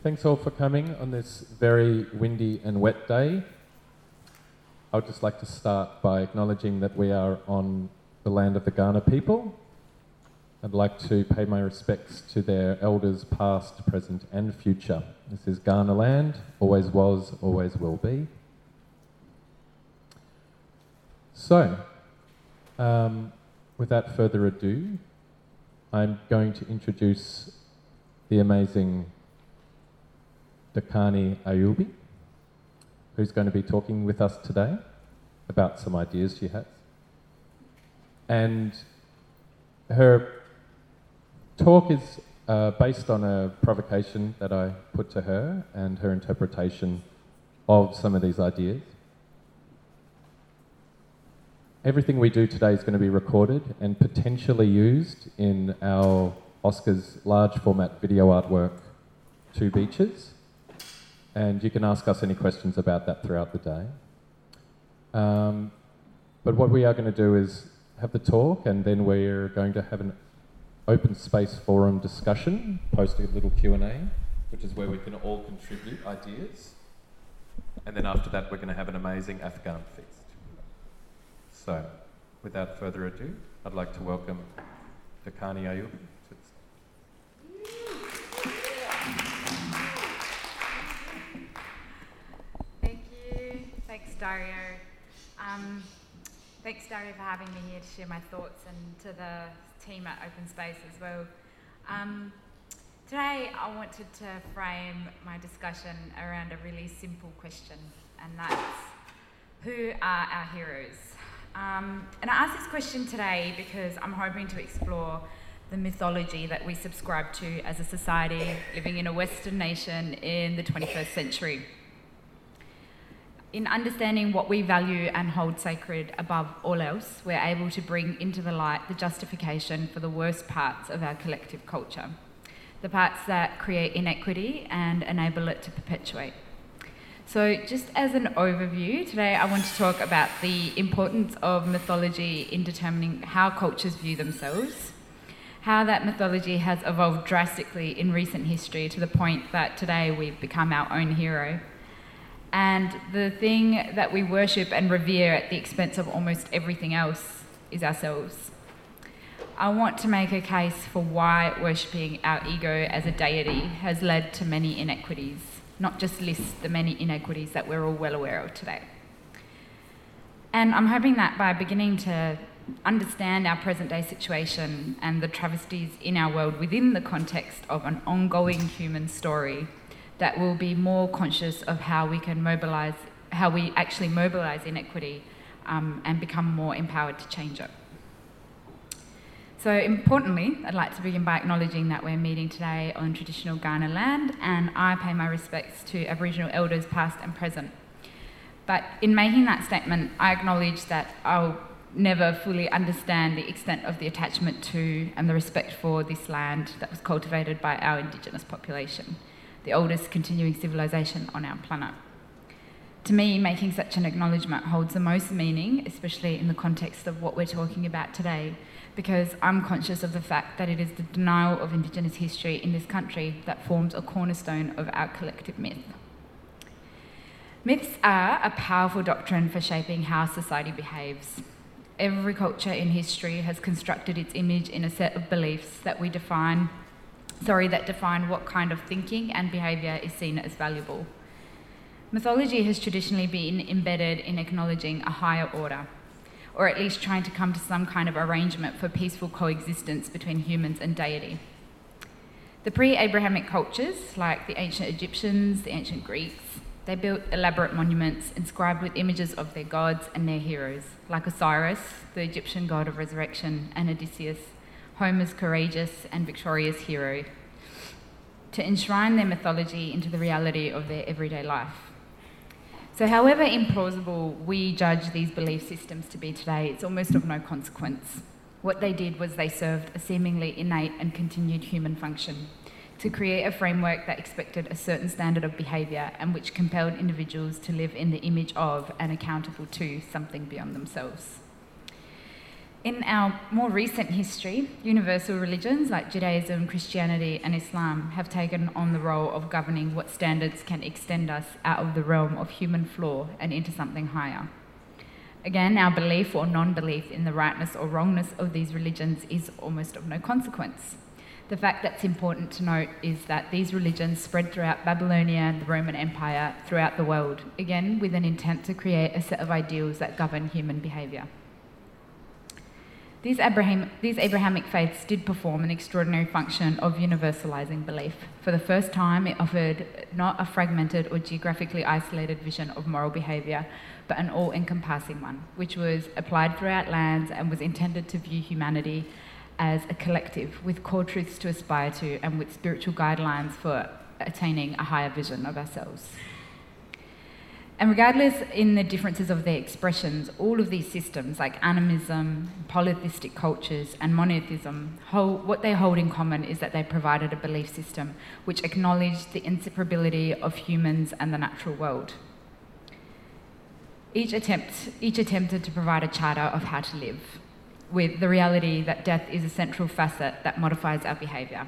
Thanks all for coming on this very windy and wet day. I would just like to start by acknowledging that we are on the land of the Kaurna people. I'd like to pay my respects to their elders past, present and future. This is Kaurna land, always was, always will be. So, without further ado, I'm going to introduce the amazing Dakani Ayubi, who's going to be talking with us today about some ideas she has. And her talk is based on a provocation that I put to her and her interpretation of some of these ideas. Everything we do today is going to be recorded and potentially used in our Oscars large format video artwork, Two Beaches. And you can ask us any questions about that throughout the day. But what we are going to do is have the talk, and then we're going to have an open space forum discussion, post a little Q&A, which is where we can all contribute ideas. And then after that, we're going to have an amazing Afghan feast. So, without further ado, I'd like to welcome Dakani Ayubi. Thank you. Thanks, Dario. Thanks, Dario, for having me here to share my thoughts, and to the team at Open Space as well. Today, I wanted to frame my discussion around a really simple question, and that's, who are our heroes? And I ask this question today because I'm hoping to explore the mythology that we subscribe to as a society living in a Western nation in the 21st century. In understanding what we value and hold sacred above all else, we're able to bring into the light the justification for the worst parts of our collective culture, the parts that create inequity and enable it to perpetuate. So just as an overview, today I want to talk about the importance of mythology in determining how cultures view themselves, how that mythology has evolved drastically in recent history to the point that today we've become our own hero, and the thing that we worship and revere at the expense of almost everything else is ourselves. I want to make a case for why worshipping our ego as a deity has led to many inequities, not just list the many inequities that we're all well aware of today. And I'm hoping that by beginning to understand our present day situation and the travesties in our world within the context of an ongoing human story, that we'll be more conscious of how we can mobilise, how we actually mobilise inequity and become more empowered to change it. So importantly, I'd like to begin by acknowledging that we're meeting today on traditional Kaurna land, and I pay my respects to Aboriginal elders past and present. But in making that statement, I acknowledge that I'll never fully understand the extent of the attachment to and the respect for this land that was cultivated by our Indigenous population, the oldest continuing civilization on our planet. To me, making such an acknowledgement holds the most meaning, especially in the context of what we're talking about today, because I'm conscious of the fact that it is the denial of Indigenous history in this country that forms a cornerstone of our collective myth. Myths are a powerful doctrine for shaping how society behaves. Every culture in history has constructed its image in a set of beliefs that define what kind of thinking and behaviour is seen as valuable. Mythology has traditionally been embedded in acknowledging a higher order, or at least trying to come to some kind of arrangement for peaceful coexistence between humans and deity. The pre-Abrahamic cultures, like the ancient Egyptians, the ancient Greeks, they built elaborate monuments inscribed with images of their gods and their heroes, like Osiris, the Egyptian god of resurrection, and Odysseus, Homer's courageous and victorious hero, to enshrine their mythology into the reality of their everyday life. So however implausible we judge these belief systems to be today, it's almost of no consequence. What they did was they served a seemingly innate and continued human function, to create a framework that expected a certain standard of behaviour and which compelled individuals to live in the image of and accountable to something beyond themselves. In our more recent history, universal religions like Judaism, Christianity, and Islam have taken on the role of governing what standards can extend us out of the realm of human flaw and into something higher. Again, our belief or non-belief in the rightness or wrongness of these religions is almost of no consequence. The fact that's important to note is that these religions spread throughout Babylonia and the Roman Empire throughout the world, again with an intent to create a set of ideals that govern human behaviour. These Abrahamic faiths did perform an extraordinary function of universalising belief. For the first time, it offered not a fragmented or geographically isolated vision of moral behaviour, but an all-encompassing one, which was applied throughout lands and was intended to view humanity as a collective with core truths to aspire to and with spiritual guidelines for attaining a higher vision of ourselves. And regardless in the differences of their expressions, all of these systems like animism, polytheistic cultures and monotheism, what they hold in common is that they provided a belief system which acknowledged the inseparability of humans and the natural world. Each attempted to provide a charter of how to live, with the reality that death is a central facet that modifies our behaviour.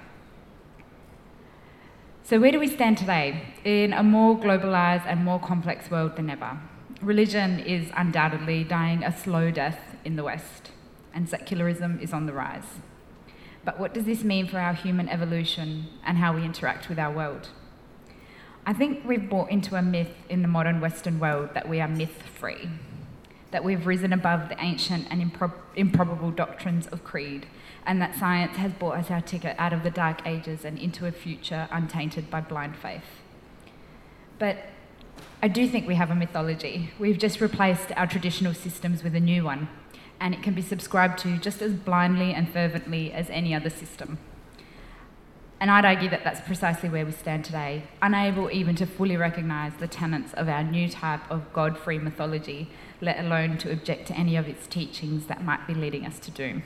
So where do we stand today? In a more globalised and more complex world than ever. Religion is undoubtedly dying a slow death in the West, and secularism is on the rise. But what does this mean for our human evolution and how we interact with our world? I think we've bought into a myth in the modern Western world that we are myth-free, that we've risen above the ancient and improbable doctrines of creed, and that science has bought us our ticket out of the dark ages and into a future untainted by blind faith. But I do think we have a mythology. We've just replaced our traditional systems with a new one, and it can be subscribed to just as blindly and fervently as any other system. And I'd argue that that's precisely where we stand today, unable even to fully recognise the tenets of our new type of God-free mythology, let alone to object to any of its teachings that might be leading us to doom.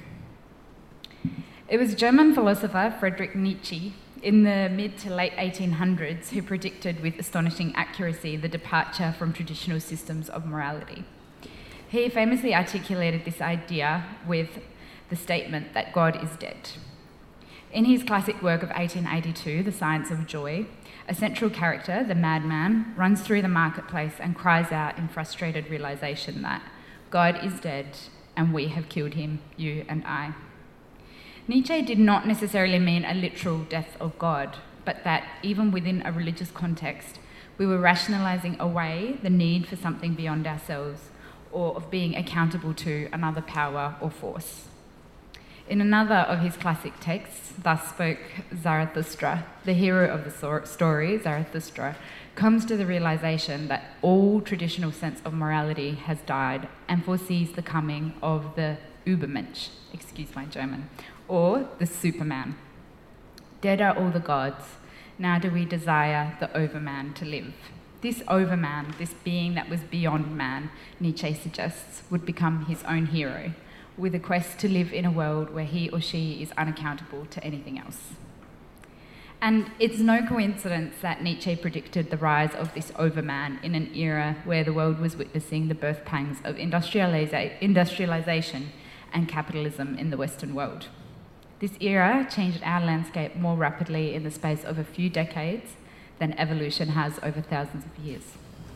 It was German philosopher Friedrich Nietzsche in the mid to late 1800s who predicted with astonishing accuracy the departure from traditional systems of morality. He famously articulated this idea with the statement that God is dead. In his classic work of 1882, The Science of Joy, a central character, the madman, runs through the marketplace and cries out in frustrated realisation that God is dead and we have killed him, you and I. Nietzsche did not necessarily mean a literal death of God, but that even within a religious context, we were rationalising away the need for something beyond ourselves or of being accountable to another power or force. In another of his classic texts, Thus Spoke Zarathustra, the hero of the story, Zarathustra, comes to the realisation that all traditional sense of morality has died and foresees the coming of the Übermensch, excuse my German, or the Superman. Dead are all the gods, now do we desire the overman to live. This overman, this being that was beyond man, Nietzsche suggests, would become his own hero, with a quest to live in a world where he or she is unaccountable to anything else. And it's no coincidence that Nietzsche predicted the rise of this overman in an era where the world was witnessing the birth pangs of industrialisation and capitalism in the Western world. This era changed our landscape more rapidly in the space of a few decades than evolution has over thousands of years.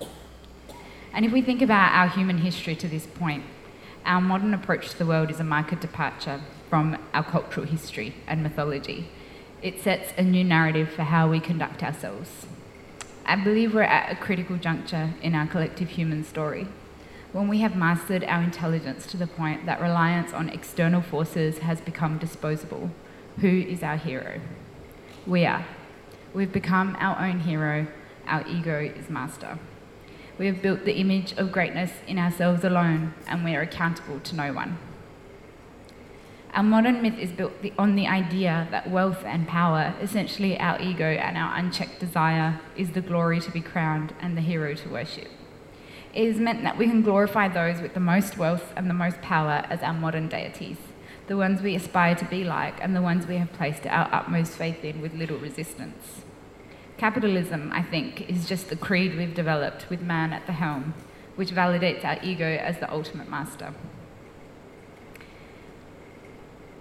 And if we think about our human history to this point, our modern approach to the world is a marked departure from our cultural history and mythology. It sets a new narrative for how we conduct ourselves. I believe we're at a critical juncture in our collective human story, when we have mastered our intelligence to the point that reliance on external forces has become disposable. Who is our hero? We are. We've become our own hero. Our ego is master. We have built the image of greatness in ourselves alone, and we are accountable to no one. Our modern myth is built on the idea that wealth and power, essentially our ego and our unchecked desire, is the glory to be crowned and the hero to worship. It is meant that we can glorify those with the most wealth and the most power as our modern deities, the ones we aspire to be like and the ones we have placed our utmost faith in with little resistance. Capitalism, I think, is just the creed we've developed with man at the helm, which validates our ego as the ultimate master.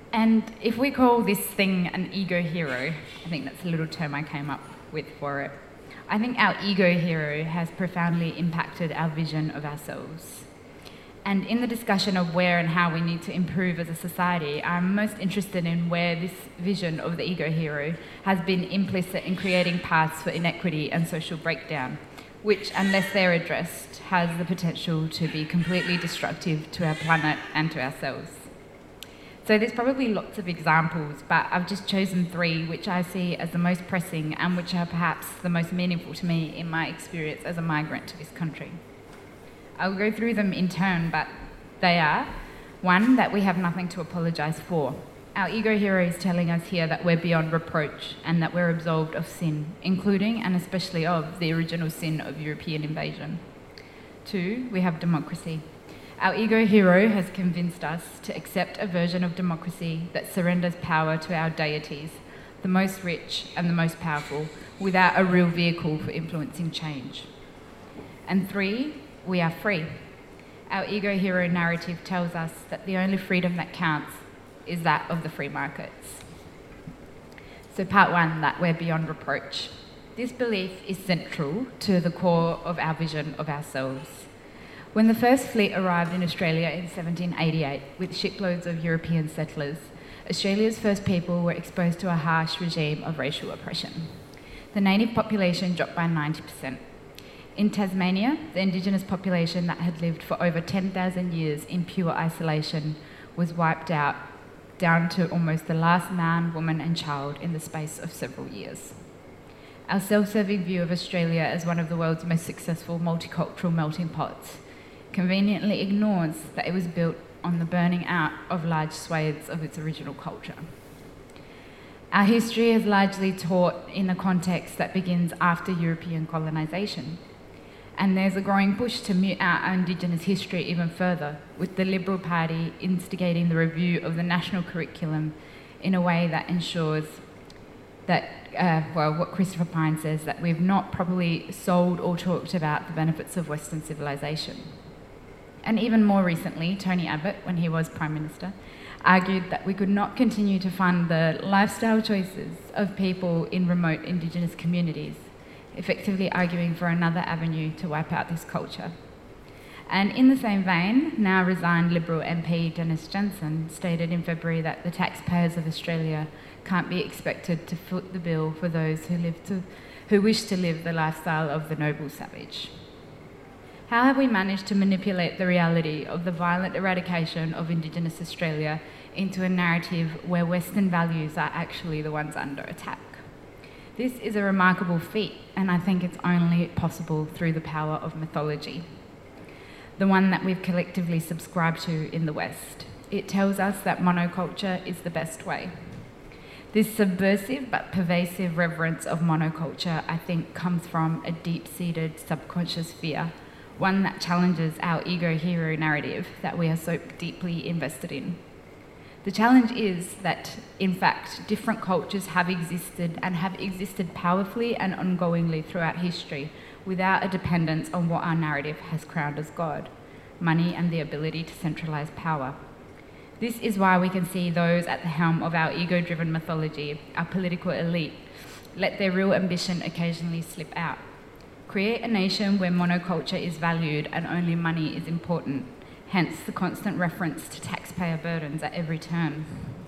And if we call this thing an ego hero, I think that's a little term I came up with for it, I think our ego hero has profoundly impacted our vision of ourselves. And in the discussion of where and how we need to improve as a society, I'm most interested in where this vision of the ego hero has been implicit in creating paths for inequity and social breakdown, which, unless they're addressed, has the potential to be completely destructive to our planet and to ourselves. So there's probably lots of examples, but I've just chosen 3 which I see as the most pressing and which are perhaps the most meaningful to me in my experience as a migrant to this country. I'll go through them in turn, but they are: 1, that we have nothing to apologise for. Our ego hero is telling us here that we're beyond reproach and that we're absolved of sin, including and especially of the original sin of European invasion. 2, we have democracy. Our ego hero has convinced us to accept a version of democracy that surrenders power to our deities, the most rich and the most powerful, without a real vehicle for influencing change. And 3, we are free. Our ego hero narrative tells us that the only freedom that counts is that of the free markets. So part 1, that we're beyond reproach. This belief is central to the core of our vision of ourselves. When the first fleet arrived in Australia in 1788 with shiploads of European settlers, Australia's first people were exposed to a harsh regime of racial oppression. The native population dropped by 90%. In Tasmania, the Indigenous population that had lived for over 10,000 years in pure isolation was wiped out, down to almost the last man, woman and child in the space of several years. Our self-serving view of Australia as one of the world's most successful multicultural melting pots conveniently ignores that it was built on the burning out of large swathes of its original culture. Our history is largely taught in a context that begins after European colonisation, and there's a growing push to mute out our Indigenous history even further, with the Liberal Party instigating the review of the national curriculum in a way that ensures that, what Christopher Pyne says, that we've not properly sold or talked about the benefits of Western civilisation. And even more recently, Tony Abbott, when he was Prime Minister, argued that we could not continue to fund the lifestyle choices of people in remote Indigenous communities, effectively arguing for another avenue to wipe out this culture. And in the same vein, now resigned Liberal MP Dennis Johnson stated in February that the taxpayers of Australia can't be expected to foot the bill for those who wish to live the lifestyle of the noble savage. How have we managed to manipulate the reality of the violent eradication of Indigenous Australia into a narrative where Western values are actually the ones under attack? This is a remarkable feat, and I think it's only possible through the power of mythology, the one that we've collectively subscribed to in the West. It tells us that monoculture is the best way. This subversive but pervasive reverence of monoculture, I think, comes from a deep-seated subconscious fear, one that challenges our ego hero narrative that we are so deeply invested in. The challenge is that, in fact, different cultures have existed and have existed powerfully and ongoingly throughout history without a dependence on what our narrative has crowned as God, money and the ability to centralise power. This is why we can see those at the helm of our ego-driven mythology, our political elite, let their real ambition occasionally slip out. Create a nation where monoculture is valued and only money is important, hence the constant reference to taxpayer burdens at every turn.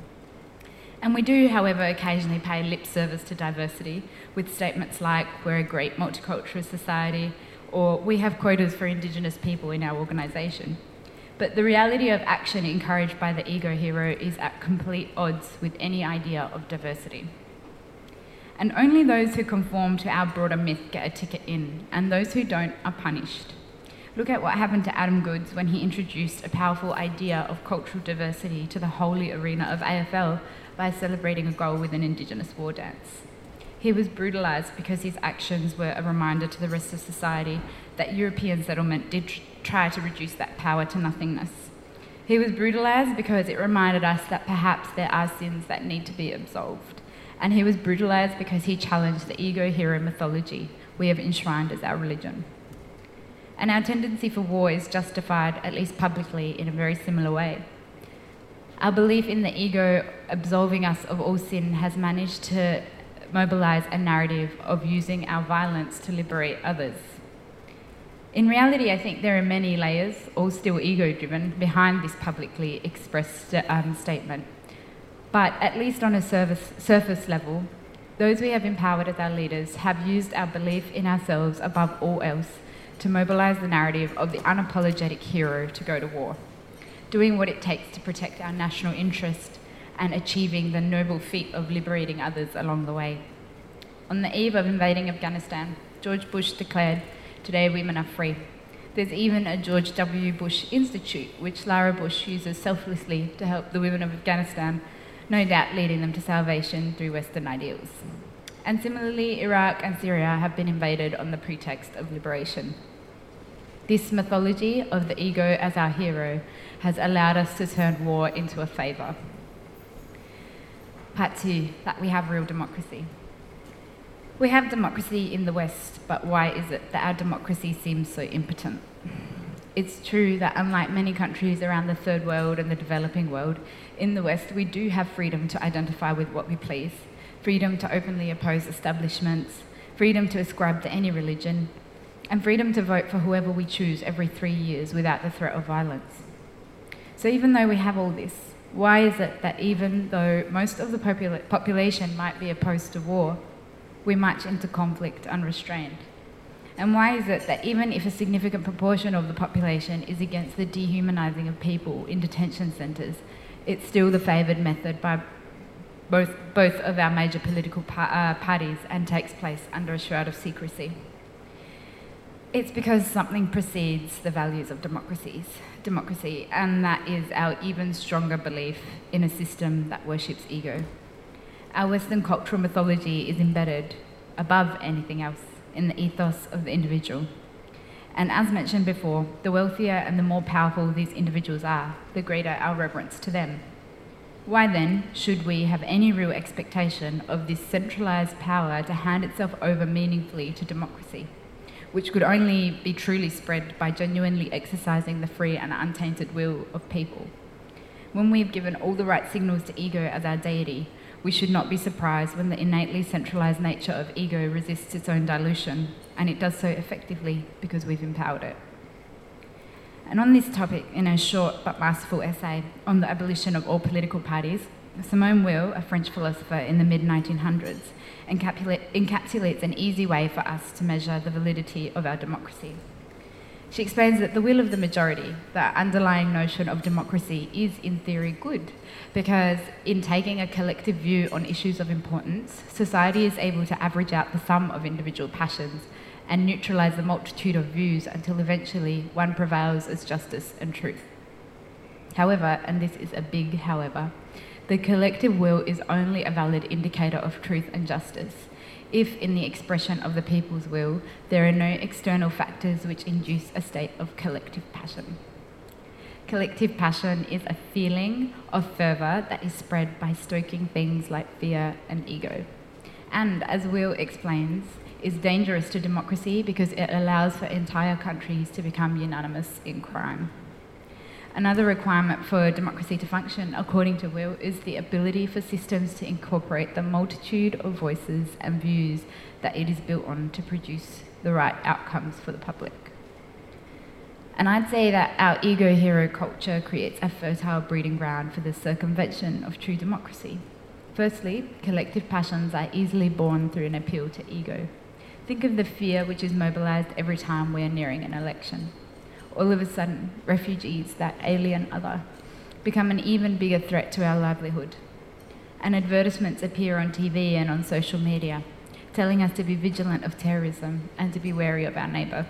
And we do, however, occasionally pay lip service to diversity with statements like, we're a great multicultural society, or we have quotas for Indigenous people in our organisation. But the reality of action encouraged by the ego hero is at complete odds with any idea of diversity. And only those who conform to our broader myth get a ticket in, and those who don't are punished. Look at what happened to Adam Goodes when he introduced a powerful idea of cultural diversity to the holy arena of AFL by celebrating a goal with an Indigenous war dance. He was brutalised because his actions were a reminder to the rest of society that European settlement did try to reduce that power to nothingness. He was brutalised because it reminded us that perhaps there are sins that need to be absolved. And he was brutalised because he challenged the ego hero mythology we have enshrined as our religion. And our tendency for war is justified, at least publicly, in a very similar way. Our belief in the ego absolving us of all sin has managed to mobilise a narrative of using our violence to liberate others. In reality, I think there are many layers, all still ego-driven, behind this publicly expressed statement. But at least on a surface level, those we have empowered as our leaders have used our belief in ourselves above all else to mobilise the narrative of the unapologetic hero to go to war, doing what it takes to protect our national interest and achieving the noble feat of liberating others along the way. On the eve of invading Afghanistan, George Bush declared, "Today women are free." There's even a George W. Bush Institute, which Lara Bush uses selflessly to help the women of Afghanistan, no doubt leading them to salvation through Western ideals. And similarly, Iraq and Syria have been invaded on the pretext of liberation. This mythology of the ego as our hero has allowed us to turn war into a favour. Part 2, that we have real democracy. We have democracy in the West, but why is it that our democracy seems so impotent? It's true that unlike many countries around the third world and the developing world, in the West we do have freedom to identify with what we please, freedom to openly oppose establishments, freedom to ascribe to any religion, and freedom to vote for whoever we choose every 3 years without the threat of violence. So even though we have all this, why is it that even though most of the population might be opposed to war, we march into conflict unrestrained? And why is it that even if a significant proportion of the population is against the dehumanising of people in detention centres, it's still the favoured method by both of our major political parties and takes place under a shroud of secrecy? It's because something precedes the values of democracy, and that is our even stronger belief in a system that worships ego. Our Western cultural mythology is embedded, above anything else, in the ethos of the individual. And as mentioned before, the wealthier and the more powerful these individuals are, the greater our reverence to them. Why then should we have any real expectation of this centralised power to hand itself over meaningfully to democracy, which could only be truly spread by genuinely exercising the free and untainted will of people? When we've given all the right signals to ego as our deity, we should not be surprised when the innately centralised nature of ego resists its own dilution, and it does so effectively because we've empowered it. And on this topic, in a short but masterful essay on the abolition of all political parties, Simone Weil, a French philosopher in the mid-1900s, encapsulates an easy way for us to measure the validity of our democracy. She explains that the will of the majority, the underlying notion of democracy, is in theory good, because in taking a collective view on issues of importance, society is able to average out the sum of individual passions and neutralise the multitude of views until eventually one prevails as justice and truth. However, and this is a big however, the collective will is only a valid indicator of truth and justice if, in the expression of the people's will, there are no external factors which induce a state of collective passion. Collective passion is a feeling of fervour that is spread by stoking things like fear and ego, and, as Will explains, is dangerous to democracy because it allows for entire countries to become unanimous in crime. Another requirement for democracy to function, according to Will, is the ability for systems to incorporate the multitude of voices and views that it is built on to produce the right outcomes for the public. And I'd say that our ego hero culture creates a fertile breeding ground for the circumvention of true democracy. Firstly, collective passions are easily born through an appeal to ego. Think of the fear which is mobilised every time we are nearing an election. All of a sudden, refugees, that alien other, become an even bigger threat to our livelihood. And advertisements appear on TV and on social media, telling us to be vigilant of terrorism and to be wary of our neighbour.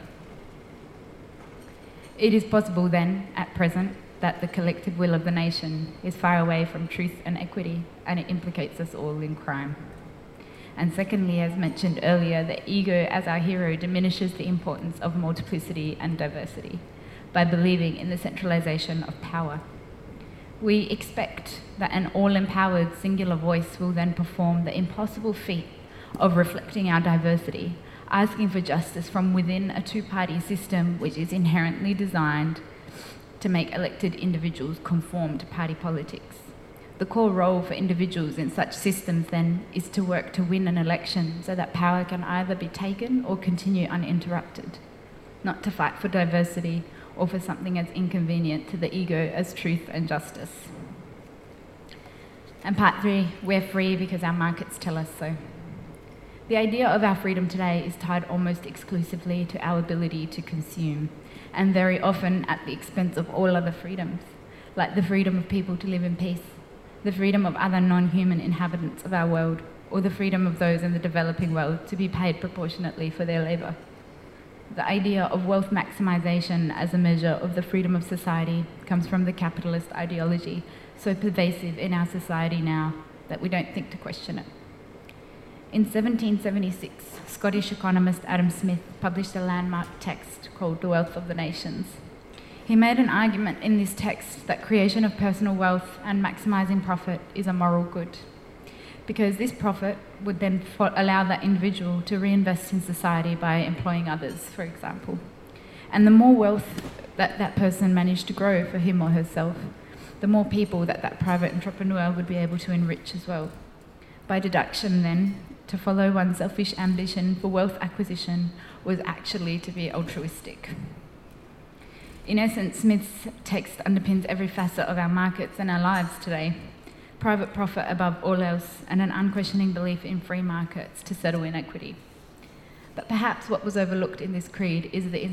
It is possible then, at present, that the collective will of the nation is far away from truth and equity, and it implicates us all in crime. And secondly, as mentioned earlier, the ego as our hero diminishes the importance of multiplicity and diversity by believing in the centralisation of power. We expect that an all-empowered singular voice will then perform the impossible feat of reflecting our diversity, asking for justice from within a two-party system which is inherently designed to make elected individuals conform to party politics. The core role for individuals in such systems, then, is to work to win an election so that power can either be taken or continue uninterrupted, not to fight for diversity or for something as inconvenient to the ego as truth and justice. And part 3, we're free because our markets tell us so. The idea of our freedom today is tied almost exclusively to our ability to consume, and very often at the expense of all other freedoms, like the freedom of people to live in peace, the freedom of other non-human inhabitants of our world, or the freedom of those in the developing world to be paid proportionately for their labour. The idea of wealth maximisation as a measure of the freedom of society comes from the capitalist ideology, so pervasive in our society now that we don't think to question it. In 1776, Scottish economist Adam Smith published a landmark text called The Wealth of the Nations. He made an argument in this text that creation of personal wealth and maximising profit is a moral good, because this profit would then allow that individual to reinvest in society by employing others, for example. And the more wealth that that person managed to grow for him or herself, the more people that that private entrepreneur would be able to enrich as well. By deduction, then, to follow one's selfish ambition for wealth acquisition was actually to be altruistic. In essence, Smith's text underpins every facet of our markets and our lives today. Private profit above all else, and an unquestioning belief in free markets to settle inequity. But perhaps what was overlooked in this creed is the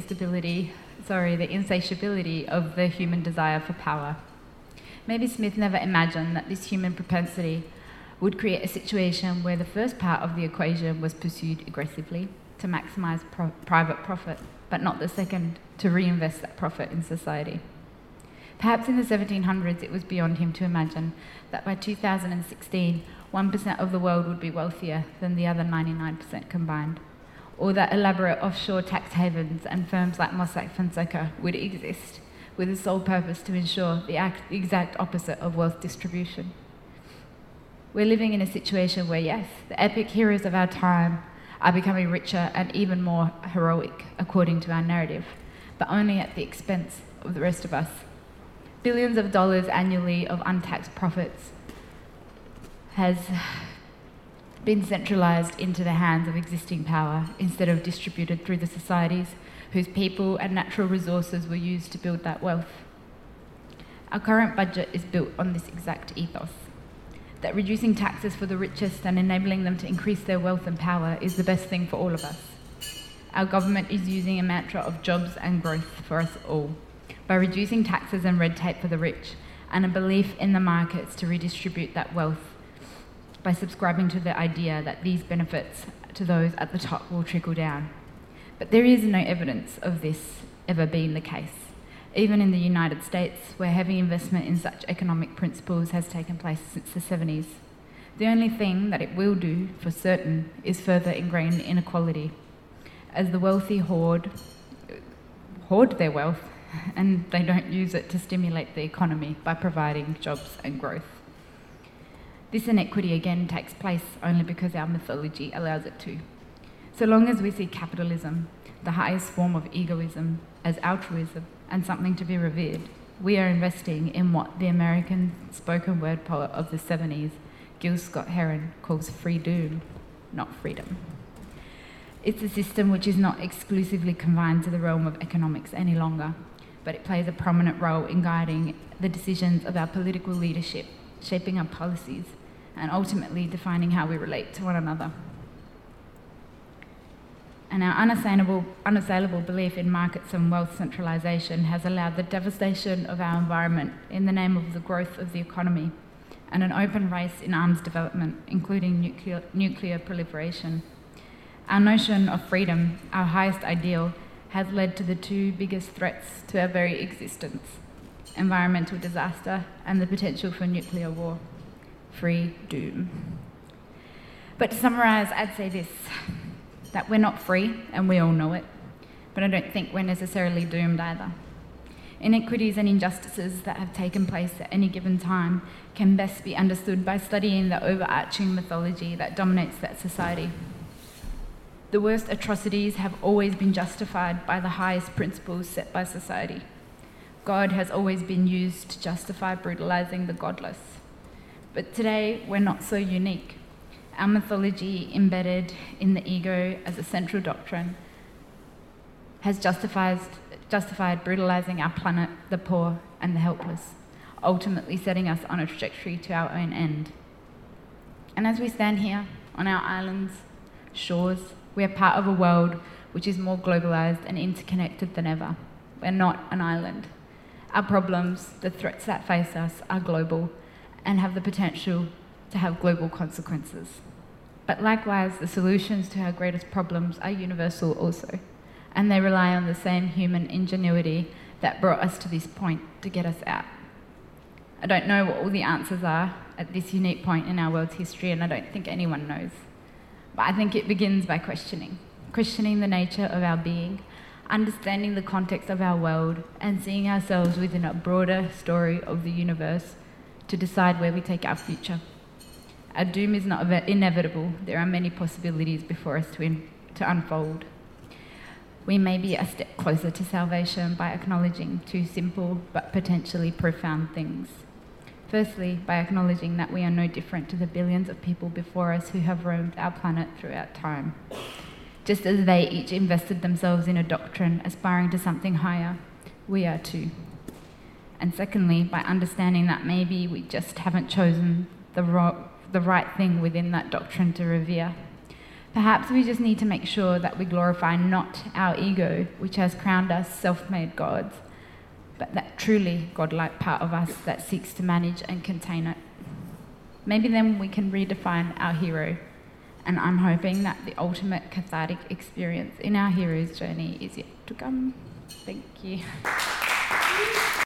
insatiability of the human desire for power. Maybe Smith never imagined that this human propensity would create a situation where the first part of the equation was pursued aggressively to maximise private profit, but not the second, to reinvest that profit in society. Perhaps in the 1700s it was beyond him to imagine that by 2016, 1% of the world would be wealthier than the other 99% combined, or that elaborate offshore tax havens and firms like Mossack Fonseca would exist, with the sole purpose to ensure the exact opposite of wealth distribution. We're living in a situation where, yes, the epic heroes of our time are becoming richer and even more heroic, according to our narrative, but only at the expense of the rest of us. Billions of dollars annually of untaxed profits has been centralised into the hands of existing power instead of distributed through the societies whose people and natural resources were used to build that wealth. Our current budget is built on this exact ethos, that reducing taxes for the richest and enabling them to increase their wealth and power is the best thing for all of us. Our government is using a mantra of jobs and growth for us all, by reducing taxes and red tape for the rich, and a belief in the markets to redistribute that wealth by subscribing to the idea that these benefits to those at the top will trickle down. But there is no evidence of this ever being the case, even in the United States, where heavy investment in such economic principles has taken place since the 70s. The only thing that it will do, for certain, is further ingrain inequality, as the wealthy hoard their wealth, and they don't use it to stimulate the economy by providing jobs and growth. This inequity again takes place only because our mythology allows it to. So long as we see capitalism, the highest form of egoism, as altruism and something to be revered, we are investing in what the American spoken word poet of the 70s, Gil Scott-Heron, calls free doom, not freedom. It's a system which is not exclusively confined to the realm of economics any longer, but it plays a prominent role in guiding the decisions of our political leadership, shaping our policies, and ultimately defining how we relate to one another. And our unassailable belief in markets and wealth centralisation has allowed the devastation of our environment in the name of the growth of the economy and an open race in arms development, including nuclear proliferation. Our notion of freedom, our highest ideal, has led to the two biggest threats to our very existence: environmental disaster and the potential for nuclear war. Free doom. But to summarise, I'd say this: that we're not free, and we all know it, but I don't think we're necessarily doomed either. Inequities and injustices that have taken place at any given time can best be understood by studying the overarching mythology that dominates that society. The worst atrocities have always been justified by the highest principles set by society. God has always been used to justify brutalizing the godless. But today, we're not so unique. Our mythology, embedded in the ego as a central doctrine, has justified brutalizing our planet, the poor and the helpless, ultimately setting us on a trajectory to our own end. And as we stand here on our islands, shores, we are part of a world which is more globalized and interconnected than ever. We're not an island. Our problems, the threats that face us, are global and have the potential to have global consequences. But likewise, the solutions to our greatest problems are universal also, and they rely on the same human ingenuity that brought us to this point to get us out. I don't know what all the answers are at this unique point in our world's history, and I don't think anyone knows. But I think it begins by questioning the nature of our being, understanding the context of our world, and seeing ourselves within a broader story of the universe to decide where we take our future. Our doom is not inevitable. There are many possibilities before us to unfold. We may be a step closer to salvation by acknowledging two simple but potentially profound things. Firstly, by acknowledging that we are no different to the billions of people before us who have roamed our planet throughout time. Just as they each invested themselves in a doctrine aspiring to something higher, we are too. And secondly, by understanding that maybe we just haven't chosen the right thing within that doctrine to revere. Perhaps we just need to make sure that we glorify not our ego, which has crowned us self-made gods, but that truly godlike part of us that seeks to manage and contain it. Maybe then we can redefine our hero, and I'm hoping that the ultimate cathartic experience in our hero's journey is yet to come. Thank you.